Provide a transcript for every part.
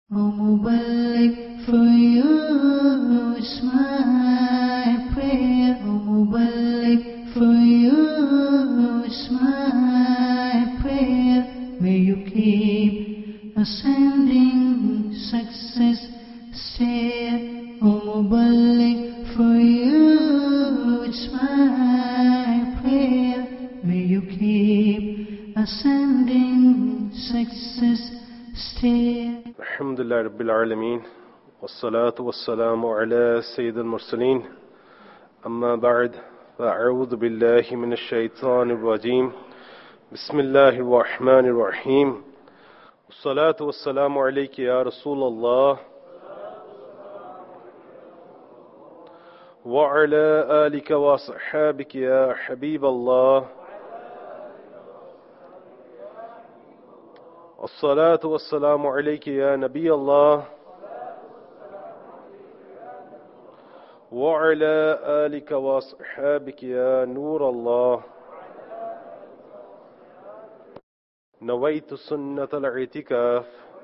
O Mubarak, for you is my prayer. O Mubarak, for you is my prayer. May you keep ascending success stair. O Mubarak, for you is my prayer. May you keep ascending success stair. الحمد لله رب العالمين والصلاة والسلام على سيد المرسلين أما بعد فأعوذ بالله من الشيطان الرجيم بسم الله الرحمن الرحيم والصلاة والسلام عليك يا رسول الله وعلى آلك وصحابك يا حبيب الله الصلاة والسلام عليك يا نبي الله وعلى آلك وصحابك يا نور الله نويت سنة الاعتكاف.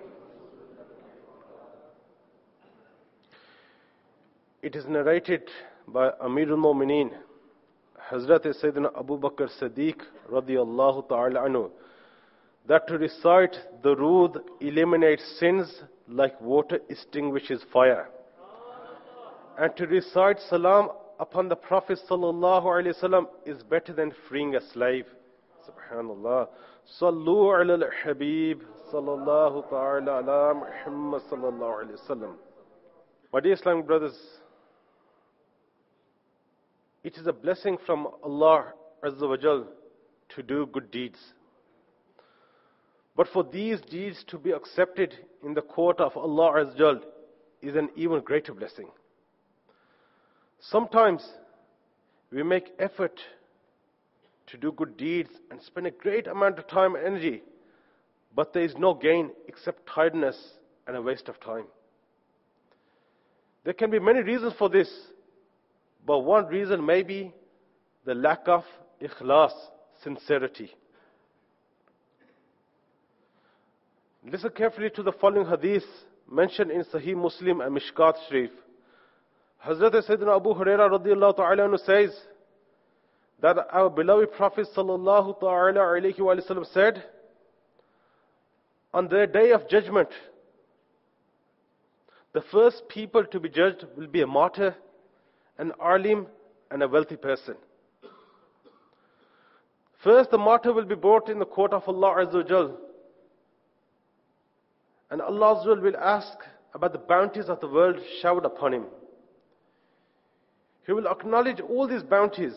It is narrated by Amir al-Mu'mineen Hazrat Sayyidina Abu Bakr Siddiq radiyallahu ta'ala anhu that to recite Durood eliminates sins like water extinguishes fire. And to recite Salam upon the Prophet sallallahu alaihi wasallam is better than freeing a slave. Subhanallah. Sallu ala al-Habib sallallahu ta'ala ala Muhammad sallallahu alaihi wasallam. My dear Islamic brothers, it is a blessing from Allah Azza wa Jal to do good deeds. But for these deeds to be accepted in the court of Allah Azza wa Jal is an even greater blessing. Sometimes we make effort to do good deeds and spend a great amount of time and energy, but there is no gain except tiredness and a waste of time. There can be many reasons for this, but one reason may be the lack of ikhlas, sincerity. Listen carefully to the following hadith mentioned in Sahih Muslim and Mishkat Sharif. Hazrat Sayyidina Abu Hurairah radiyallahu ta'ala anhu says that our beloved Prophet sallallahu ta'ala alayhi wa sallam said, on the day of judgment, the first people to be judged will be a martyr, an alim, and a wealthy person. First, the martyr will be brought in the court of Allah Azza wa Jal. And Allah will ask about the bounties of the world showered upon him. He will acknowledge all these bounties.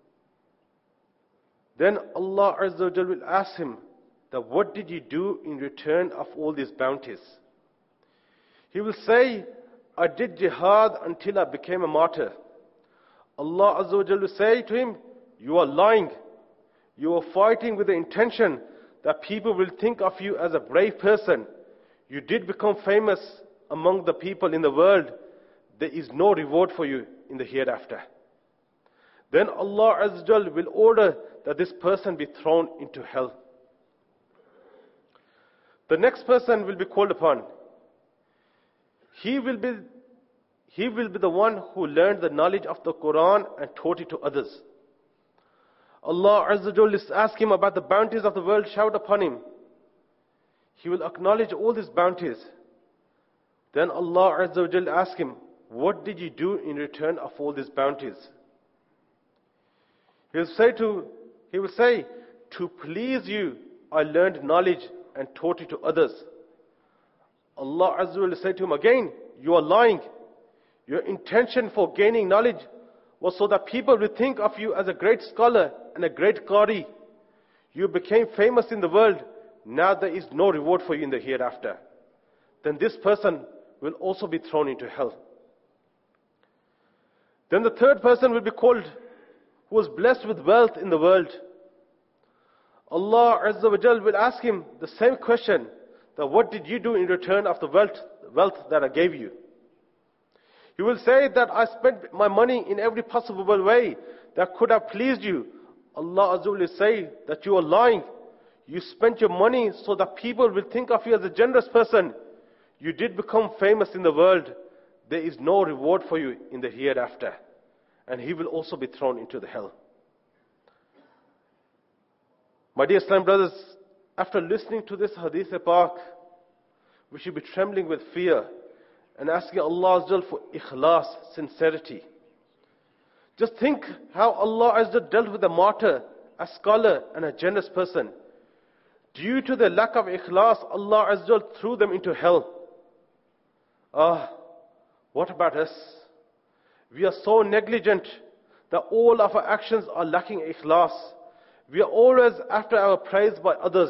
Then Allah Azza wa will ask him that what did you do in return of all these bounties? He will say, I did jihad until I became a martyr. Allah Azza wa will say to him, you are lying. You are fighting with the intention that people will think of you as a brave person. You did become famous among the people in the world. There is no reward for you in the hereafter. Then Allah Azza wa Jal will order that this person be thrown into hell. The next person will be called upon. He will be the one who learned the knowledge of the Quran and taught it to others. Allah Azza wa Jal will ask him about the bounties of the world showered upon him. He will acknowledge all these bounties. Then Allah Azza wa Jal ask him, what did you do in return of all these bounties? He will say, to please you, I learned knowledge and taught it to others. Allah Azza wa Jal will say to him again, you are lying. Your intention for gaining knowledge was so that people will think of you as a great scholar and a great qari. You became famous in the world. Now there is no reward for you in the hereafter. Then this person will also be thrown into hell. Then the third person will be called, who was blessed with wealth in the world. Allah Azza wa Jal will ask him the same question, that what did you do in return of the wealth that I gave you? He will say that I spent my money in every possible way that could have pleased you. Allah Azza wa Jal will say that you are lying. You spent your money so that people will think of you as a generous person. you did become famous in the world, there is no reward for you in the hereafter, and he will also be thrown into the hell. My dear Islam brothers, after listening to this hadith Pak, we should be trembling with fear and asking Allah Azza wa Jal for ikhlas, sincerity. Just think how Allah Azza wa Jal dealt with a martyr, a scholar and a generous person. Due to the lack of ikhlas, Allah Azza wa Jal threw them into hell. What about us? We are so negligent that all of our actions are lacking ikhlas. We are always after our praise by others.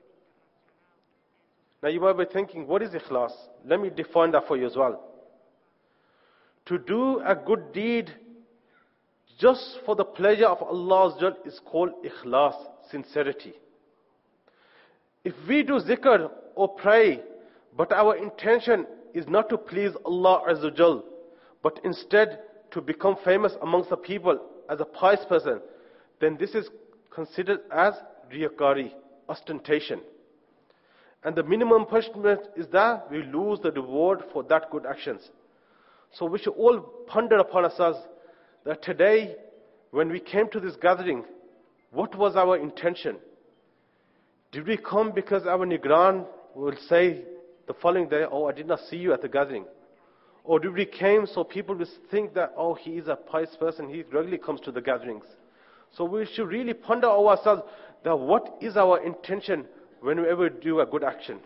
Now you might be thinking, what is ikhlas? Let me define that for you as well. To do a good deed just for the pleasure of Allah Azza wa Jal is called ikhlas, sincerity. If we do zikr or pray, but our intention is not to please Allah Azza wa Jal, but instead to become famous amongst the people as a pious person, then this is considered as riyakari, ostentation. And the minimum punishment is that we lose the reward for that good actions. So we should all ponder upon ourselves that today, when we came to this gathering, what was our intention? Did we come because our Nigran will say the following day, oh, I did not see you at the gathering? Or did we came so people will think that, oh, he is a pious person, he regularly comes to the gatherings? So we should really ponder ourselves that what is our intention whenever we do a good action.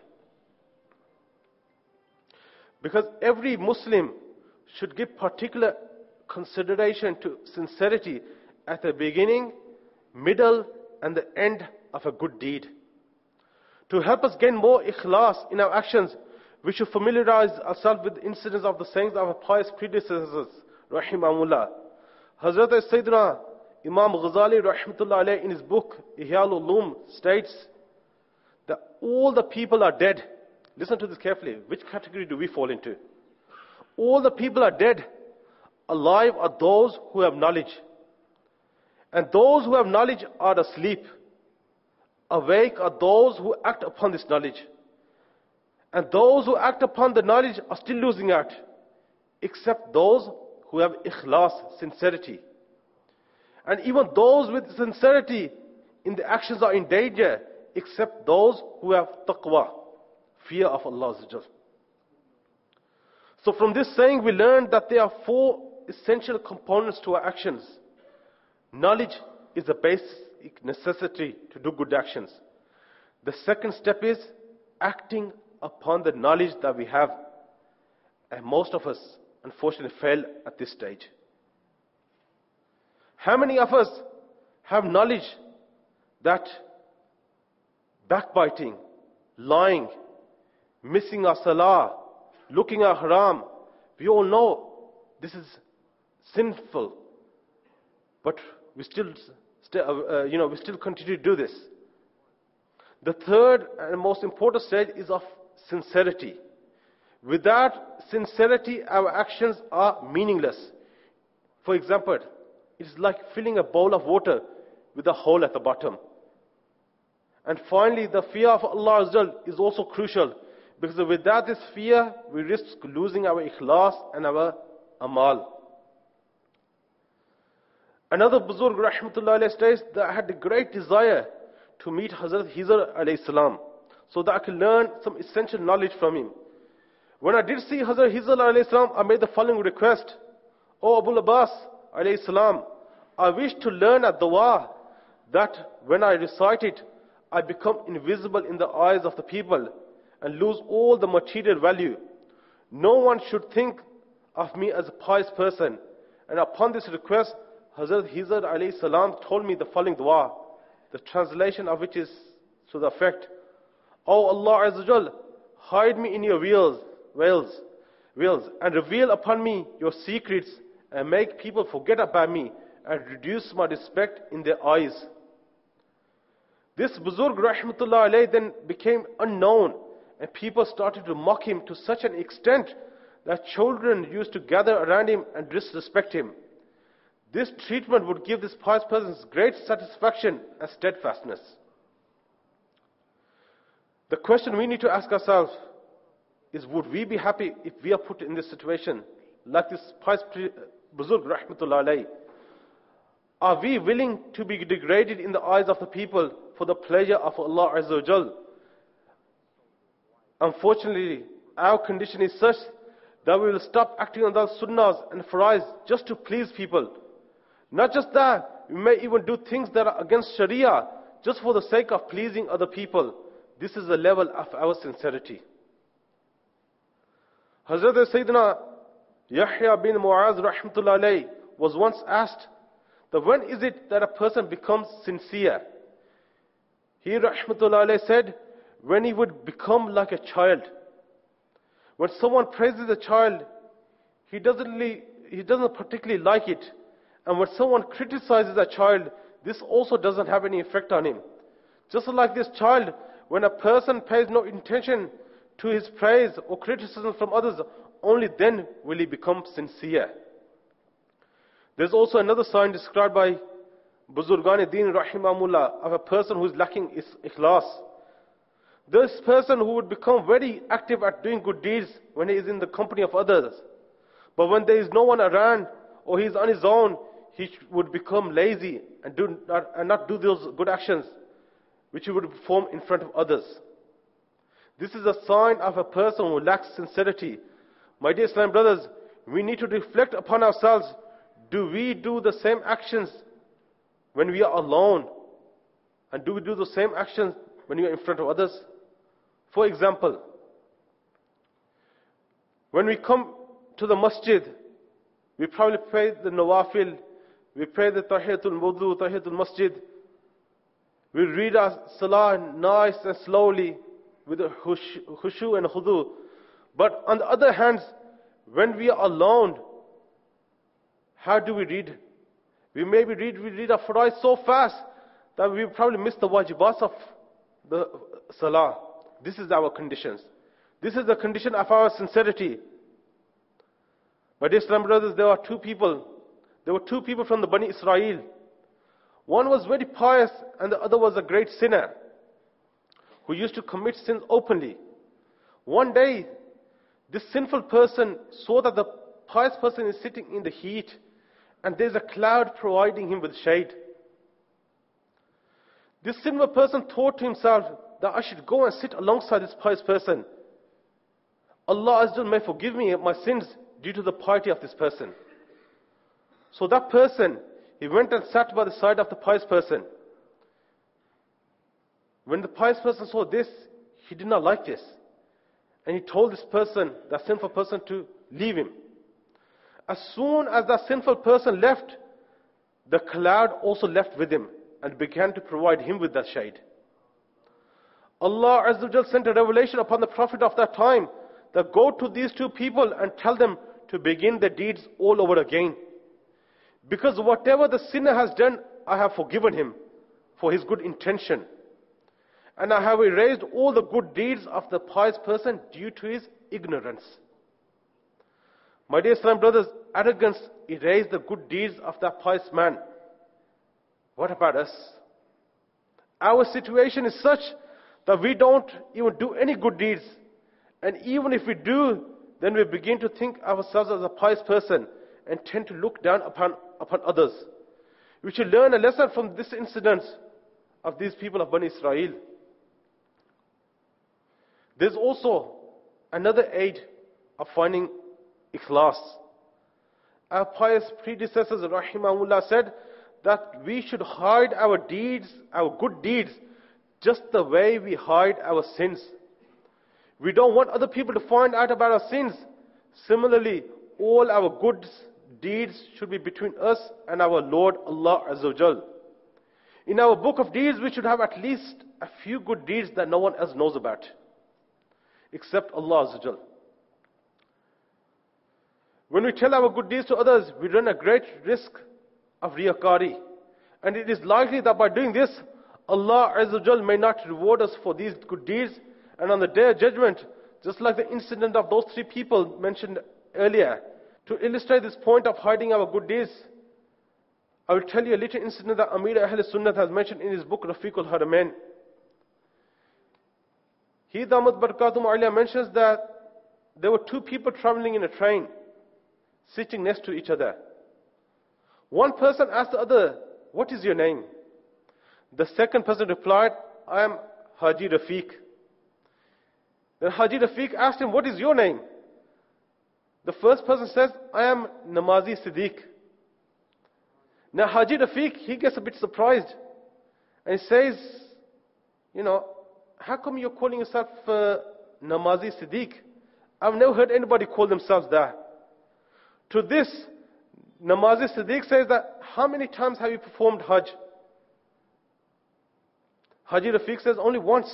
Because every Muslim should give particular consideration to sincerity at the beginning, middle and the end of a good deed. To help us gain more ikhlas in our actions, we should familiarize ourselves with incidents of the sayings of our pious predecessors, rahimahumullah. Hazrat Sayyidina Imam Ghazali rahmatullah alayhi in his book Ihya al-Ulum states that all the people are dead. Listen to this carefully. Which category do we fall into? All the people are dead. Alive are those who have knowledge. And those who have knowledge are asleep. Awake are those who act upon this knowledge. And those who act upon the knowledge are still losing out, except those who have ikhlas, sincerity. And even those with sincerity in the actions are in danger, except those who have taqwa, fear of Allah Azza wa Jal. So from this saying we learn that there are four essential components to our actions. Knowledge is the basic necessity to do good actions. The second step is acting upon the knowledge that we have. And most of us, unfortunately, fail at this stage. How many of us have knowledge that backbiting, lying, missing our salah, looking at haram, we all know this is sinful, but we still continue to do this. The third and most important stage is of sincerity. Without sincerity, our actions are meaningless. For example, it is like filling a bowl of water with a hole at the bottom. And finally, the fear of Allah Azza wa Jal is also crucial, because without this fear, we risk losing our ikhlas and our amal. Another Buzurg rahmatullah alayhi states that I had a great desire to meet Hazrat Hizr alayhi salam, so that I could learn some essential knowledge from him. When I did see Hazrat Hizr alayhi salam, I made the following request. O Abu Abbas alayhi salam, I wish to learn a dua that when I recite it, I become invisible in the eyes of the people and lose all the material value. No one should think of me as a pious person. And upon this request, Hazrat Hizr alayhi salam told me the following dua, the translation of which is to the effect, O Allah Azza wa Jal, hide me in your veils, and reveal upon me your secrets, and make people forget about me, and reduce my respect in their eyes. This Buzurg rahmatullah alayhi then became unknown, and people started to mock him to such an extent that children used to gather around him and disrespect him. This treatment would give this pious person great satisfaction and steadfastness. The question we need to ask ourselves, is, would we be happy if we are put in this situation? Like this pious Buzurg Rahmatullah alayhi. Are we willing to be degraded in the eyes of the people for the pleasure of Allah Azza wa Jal? Unfortunately, our condition is such that we will stop acting on those sunnahs and farais just to please people. Not just that, we may even do things that are against Sharia just for the sake of pleasing other people. This is the level of our sincerity. Hazrat Sayyidina Yahya bin Mu'az rahmatullah alayhi was once asked that when is it that a person becomes sincere? He rahmatullah alayhi said, when he would become like a child. When someone praises a child, he doesn't particularly like it. And when someone criticizes a child, this also doesn't have any effect on him. Just like this child, when a person pays no attention to his praise or criticism from others, only then will he become sincere. There's also another sign described by Buzurgan Deen Rahimahullah of a person who is lacking ikhlas. This person who would become very active at doing good deeds when he is in the company of others. But when there is no one around or he is on his own, he would become lazy and not do those good actions which he would perform in front of others. This is a sign of a person who lacks sincerity. My dear Islam brothers, we need to reflect upon ourselves. Do we do the same actions when we are alone? And do we do the same actions when we are in front of others? For example, when we come to the masjid, we probably pray the nawafil, we pray the tahiyatul wudu, tahiyatul masjid. We read our salah nice and slowly with a khushu and khudu. But on the other hand, when we are alone, how do we read? We read our farais so fast that we probably miss the wajibats of the salah. This is our conditions. This is the condition of our sincerity. My dear Islam brothers, there were two people from the Bani Israel. One was very pious and the other was a great sinner who used to commit sins openly. One day, this sinful person saw that the pious person is sitting in the heat and there's a cloud providing him with shade. This sinful person thought to himself that I should go and sit alongside this pious person. Allah Azza wa Jalla may forgive me my sins due to the piety of this person. So that person, he went and sat by the side of the pious person. When the pious person saw this, he did not like this. And he told this person, that sinful person, to leave him. As soon as that sinful person left, the cloud also left with him and began to provide him with that shade. Allah Azza wa Jalla sent a revelation upon the Prophet of that time that go to these two people and tell them to begin their deeds all over again. Because whatever the sinner has done, I have forgiven him for his good intention. And I have erased all the good deeds of the pious person due to his ignorance. My dear Islam brothers, arrogance erased the good deeds of that pious man. What about us? Our situation is such that we don't even do any good deeds. And even if we do, then we begin to think ourselves as a pious person and tend to look down upon others. We should learn a lesson from this incident of these people of Bani Israel. There's also another aid of finding ikhlas. Our pious predecessors, rahimahullah, said that we should hide our deeds, our good deeds, just the way we hide our sins. We don't want other people to find out about our sins. Similarly, all our good deeds should be between us and our Lord Allah Azza wa Jal. In our book of deeds, we should have at least a few good deeds that no one else knows about, except Allah Azza wa Jal. When we tell our good deeds to others, we run a great risk of riyakari. And it is likely that by doing this, Allah Azza wa Jal may not reward us for these good deeds. And on the day of judgment, just like the incident of those three people mentioned earlier, to illustrate this point of hiding our good deeds, I will tell you a little incident that Amir Ahl Sunnah has mentioned in his book Rafiqul Haramain. He, Damat Barakatum Aliyah, mentions that there were two people traveling in a train, sitting next to each other. One person asked the other, "What is your name?" The second person replied, "I am Haji Rafiq." Then Haji Rafiq asked him, "What is your name?" The first person says, "I am Namazi Siddiq." Now Haji Rafiq, he gets a bit surprised and he says, how come you're calling yourself Namazi Siddiq? I've never heard anybody call themselves that. To this, Namazi Siddiq says that, "How many times have you performed Hajj?" Haji Rafiq says, "Only once."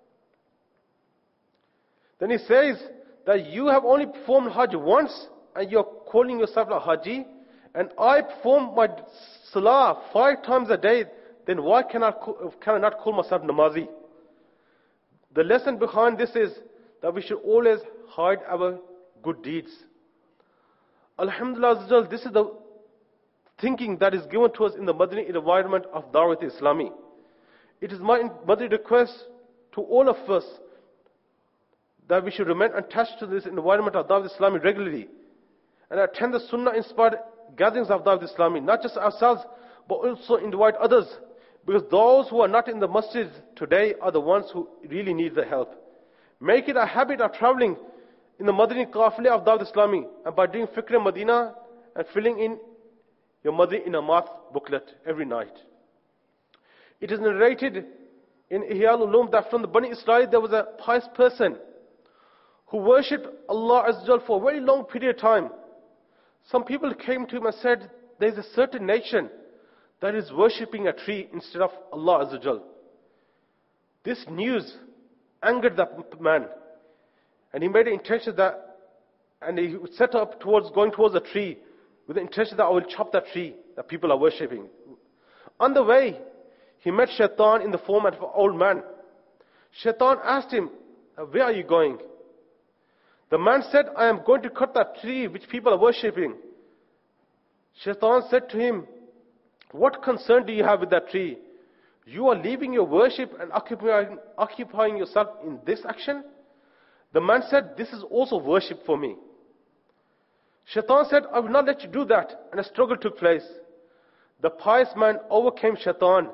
Then he says that you have only performed Hajj once and you're calling yourself a Haji, and I perform my Salah 5 times a day, then why can I not call myself Namazi? The lesson behind this is that we should always hide our good deeds. Alhamdulillah, this is the thinking that is given to us in the Madani environment of Dawat Islami. It is my Madani request to all of us that we should remain attached to this environment of Dawat Islami regularly and attend the Sunnah-inspired gatherings of Dawat Islami, not just ourselves, but also invite others, because those who are not in the masjid today are the ones who really need the help. Make it a habit of traveling in the Madani Qafile of Dawat Islami, and by doing Fikr Madina and filling in your Madani Inamat booklet every night. It is narrated in Ihya al-Ulum that from the Bani Israel there was a pious person who worshipped Allah Azza wa Jal for a very long period of time. Some people came to him and said, "There is a certain nation that is worshipping a tree instead of Allah Azza wa Jal." This news angered that man, and he made an intention and he set up going towards the tree with the intention that I will chop that tree that people are worshipping. On the way, he met Shaitan in the form of an old man. Shaitan asked him, "Where are you going?" The man said, "I am going to cut that tree which people are worshipping." Shaitan said to him, "What concern do you have with that tree? You are leaving your worship and occupying yourself in this action?" The man said, "This is also worship for me." Shaitan said, "I will not let you do that," and a struggle took place. The pious man overcame Shaitan.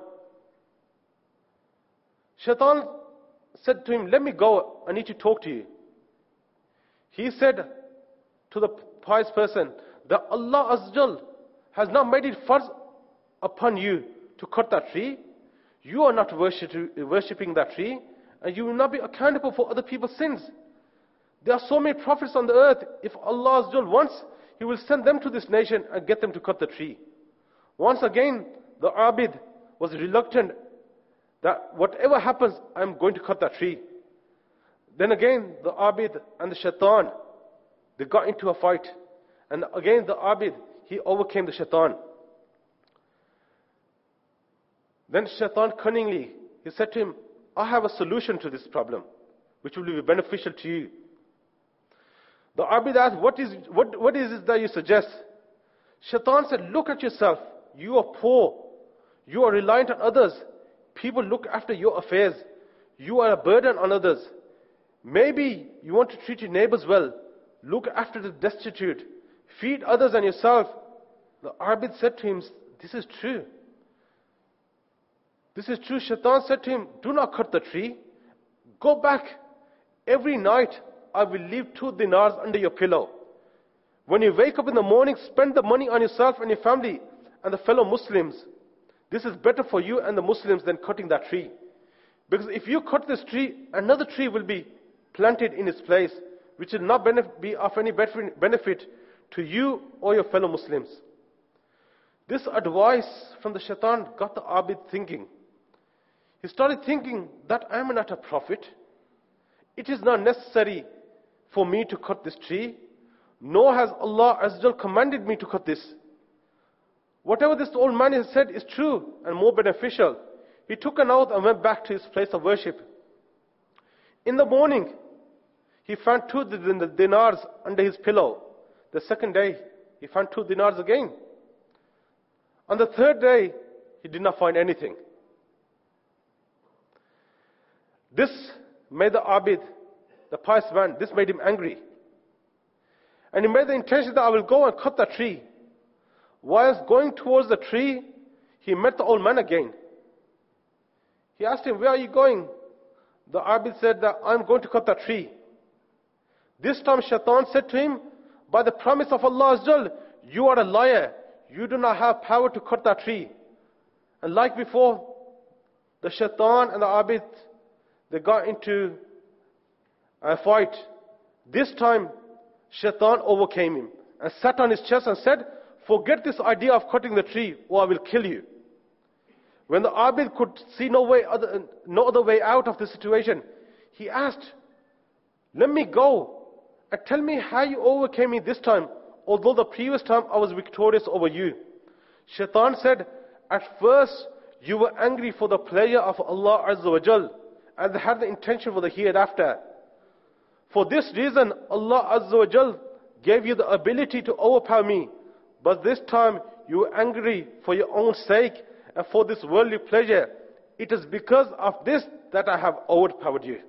Shaitan said to him, "Let me go, I need to talk to you." He said to the pious person that Allah Azza wa Jal has not made it farz upon you to cut that tree. You are not worshipping that tree, and you will not be accountable for other people's sins. There are so many prophets on the earth. If Allah Azza wa Jal wants, He will send them to this nation and get them to cut the tree. Once again, the Abid was reluctant that whatever happens, I am going to cut that tree. Then again, the Abid and the Shaitan, they got into a fight. And again, the Abid, he overcame the Shaitan. Then Shaitan cunningly, he said to him, "I have a solution to this problem, which will be beneficial to you." The Abid asked, what is it that you suggest? Shaitan said, "Look at yourself. You are poor. You are reliant on others. People look after your affairs. You are a burden on others. Maybe you want to treat your neighbors well. Look after the destitute. Feed others and yourself." The Abid said to him, "This is true. This is true." Shaitan said to him, "Do not cut the tree. Go back. Every night I will leave 2 dinars under your pillow. When you wake up in the morning, spend the money on yourself and your family and the fellow Muslims. This is better for you and the Muslims than cutting that tree. Because if you cut this tree, another tree will be planted in its place, which will not be of any benefit to you or your fellow Muslims." This advice from the Shaitan got the Abid thinking. He started thinking that I am not a prophet. It is not necessary for me to cut this tree, nor has Allah Azza wa Jal commanded me to cut this. Whatever this old man has said is true and more beneficial. He took an oath and went back to his place of worship. In the morning, he found 2 dinars under his pillow. The second day, he found 2 dinars again. On the third day, he did not find anything. This made the Abid, the pious man, this made him angry. And he made the intention that I will go and cut the tree. Whilst going towards the tree, he met the old man again. He asked him, where are you going? The Abid said that I'm going to cut the tree. This time Shaitan said to him, by the promise of Allah Azza, you are a liar. You do not have power to cut that tree. And like before, the Shaitan and the Abid, they got into a fight. This time, Shaitan overcame him and sat on his chest and said, forget this idea of cutting the tree or I will kill you. When the Abid could see no other way out of the situation, he asked, let me go and tell me how you overcame me this time, although the previous time I was victorious over you. Shaitan said, at first you were angry for the pleasure of Allah Azza wa Jal and had the intention for the hereafter. For this reason, Allah Azza wa Jal gave you the ability to overpower me. But this time you were angry for your own sake and for this worldly pleasure. It is because of this that I have overpowered you.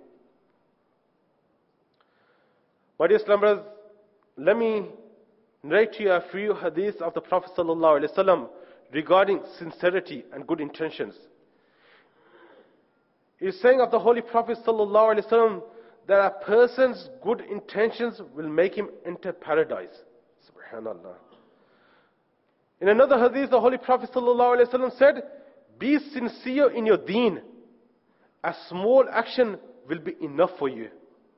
My dear Islam brothers, let me narrate to you a few hadiths of the Prophet ﷺ regarding sincerity and good intentions. It is saying of the Holy Prophet ﷺ that a person's good intentions will make him enter paradise. Subhanallah. In another hadith, the Holy Prophet ﷺ said, be sincere in your deen. A small action will be enough for you.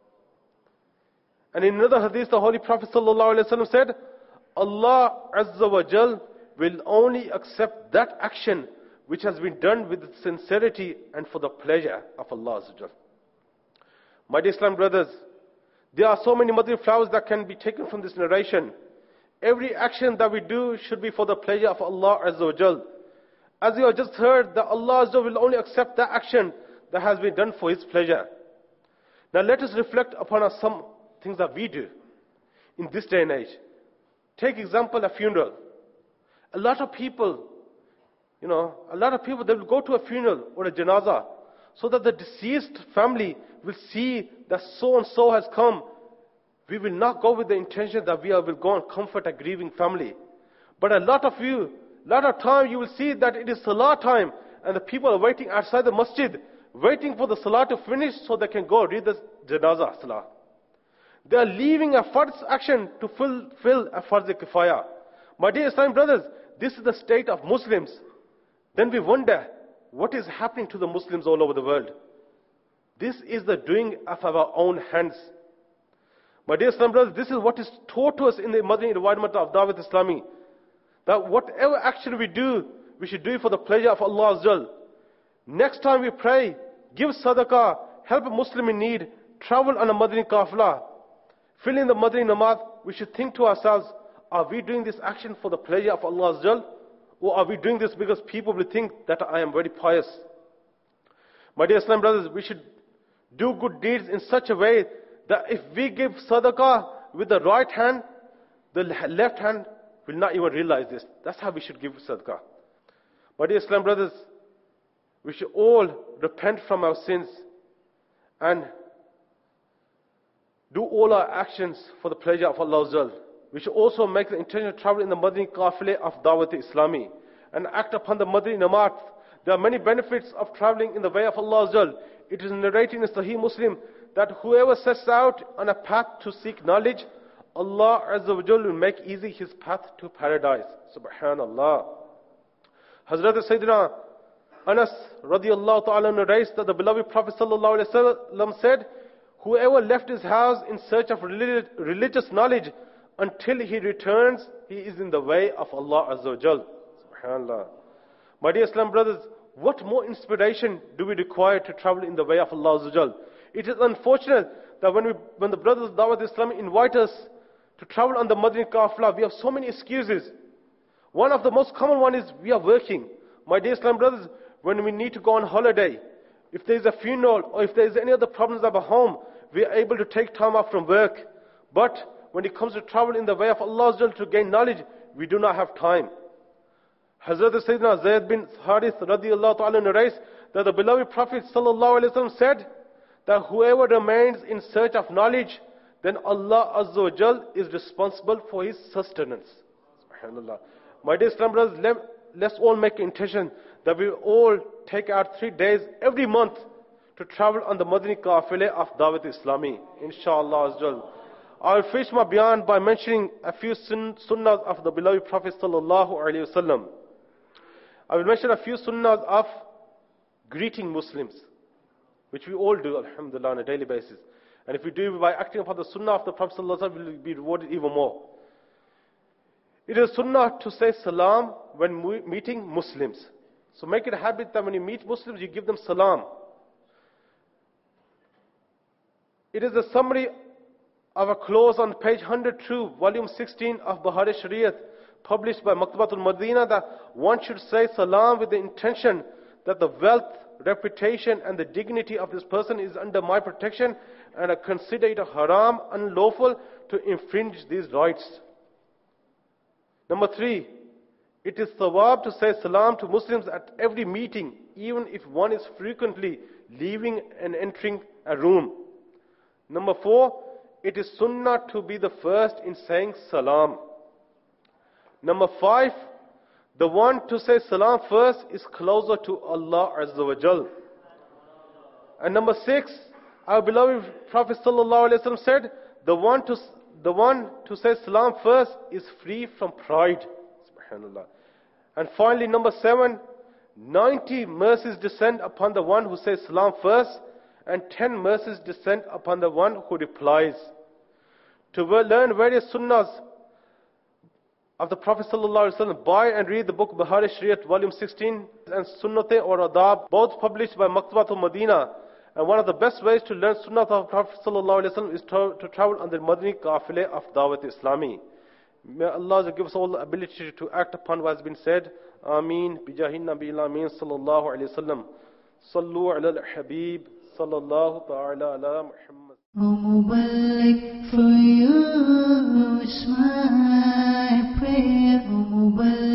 And in another hadith, the Holy Prophet ﷺ said, Allah Azza wa Jal will only accept that action which has been done with sincerity and for the pleasure of Allah Azza wa Jal. My dear Islam brothers, there are so many mother flowers that can be taken from this narration. Every action that we do should be for the pleasure of Allah Azza wa Jal. As you have just heard, that Allah Azza wa Jal will only accept that action that has been done for His pleasure. Now let us reflect upon some things that we do in this day and age. Take example, a funeral. A lot of people, they will go to a funeral or a janazah so that the deceased family will see that so and so has come. We will not go with the intention that we will go and comfort a grieving family. But a lot of time you will see that it is salah time and the people are waiting outside the masjid, waiting for the salah to finish so they can go read the janazah salah. They are leaving a farz action to fulfill a farz kifaya. My dear Islam brothers, this is the state of Muslims. Then we wonder, what is happening to the Muslims all over the world? This is the doing of our own hands. My dear Islam brothers, this is what is taught to us in the Madani environment of Dawat Islami. That whatever action we do, we should do it for the pleasure of Allah Azza wa Jal. Next time we pray, give sadaqah, help a Muslim in need, travel on a Madani kafla, fill in the Madani namaz, we should think to ourselves, are we doing this action for the pleasure of Allah Azza wa Jal? Or are we doing this because people will think that I am very pious? My dear Islam brothers, we should do good deeds in such a way that if we give sadaqah with the right hand, the left hand will not even realize this. That's how we should give sadaqah. My dear Islam brothers, we should all repent from our sins and do all our actions for the pleasure of Allah Azza wa Jal. We should also make the intention to travel in the Madani Qafile of Dawat Islami and act upon the Madani Namat. There are many benefits of traveling in the way of Allah Azza wa Jal. It is narrated in Sahih Muslim that whoever sets out on a path to seek knowledge, Allah Azza wa Jal will make easy his path to paradise. Subhanallah. Hazrat Sayyidina Anas radiallahu ta'ala narrates that the beloved Prophet sallallahu alaihi wasallam said, whoever left his house in search of religious knowledge until he returns, he is in the way of Allah Azza wa Jal. Subhanallah. My dear Islam brothers, what more inspiration do we require to travel in the way of Allah Azza wa Jal? It is unfortunate that when the brothers of Dawat Islam invite us to travel on the Madani Qafla, we have so many excuses. One of the most common one is we are working. My dear Islam brothers, when we need to go on holiday, if there is a funeral or if there is any other problems at home, we are able to take time off from work. But when it comes to travel in the way of Allah Azza wa Jal to gain knowledge, we do not have time. Hazrat Sayyidina Zayd bin Harith radiallahu ta'ala narrates that the beloved Prophet sallallahu alaihi wasallam said that whoever remains in search of knowledge, then Allah Azza wa Jal is responsible for his sustenance. SubhanAllah. My dear Islam brothers, let's all make intention that we all take out 3 days every month to travel on the Madani Qafile of Dawat Islami, inshallah Azza wa Jal. I will finish my bayan by mentioning a few sunnahs of the beloved Prophet sallallahu alaihi wasallam. I will mention a few sunnahs of greeting Muslims, which we all do, alhamdulillah, on a daily basis. And if we do it by acting upon the sunnah of the Prophet sallallahu alaihi wasallam, we will be rewarded even more. It is sunnah to say salam when meeting Muslims. So make it a habit that when you meet Muslims, you give them salam. It is a summary of a clause on page 102, volume 16 of Bahar Shariat, published by Maktabatul Madina, that one should say salam with the intention that the wealth, reputation and the dignity of this person is under my protection, and I consider it a haram, unlawful to infringe these rights. Number 3, it is thawab to say salam to Muslims at every meeting, even if one is frequently leaving and entering a room. Number 4, it is sunnah to be the first in saying salam. Number 5, the one to say salam first is closer to Allah Azza wa Jal. And number 6, our beloved Prophet sallallahu alaihi wasallam said, the one to say salam first is free from pride. Subhanallah. And finally, number 7, 90 mercies descend upon the one who says salam first, and 10 mercies descend upon the one who replies. To learn various sunnahs of the Prophet ﷺ, buy and read the book Bahar Shariat, volume 16, and Sunnate or Adab, both published by Maktabatul Madina. And one of the best ways to learn sunnah of the Prophet ﷺ is to travel on the Madani Qafile of Dawat Islami. May Allah give us all the ability to act upon what has been said. Ameen. Bijahin Nabi Ameen sallallahu alayhi wa sallam. Sallu ala al-Habib sallallahu ta'ala ala Muhammad. O Mubarak, for you is my prayer, O Mubarak.